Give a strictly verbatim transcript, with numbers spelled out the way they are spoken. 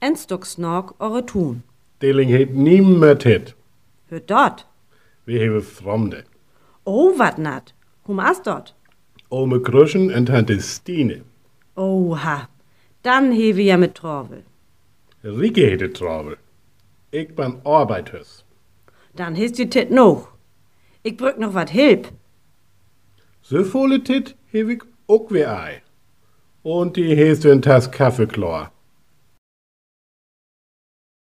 en stuk snak ore tun. Deling heet niemand het. Hör dort. We hebben Fremde. Oh, wat nat. Hoe maas dort? Ome Kruschen en Tante Stine. Oha, dan hewe ja mit Travel. Rieke heet het trouwel. Ik ben arbeiders. Dan hist je tit nog. Ik bruk nog wat Hilp. So volle tit heb ik ook weer ei. Und die heeft een tas Kaffee klar.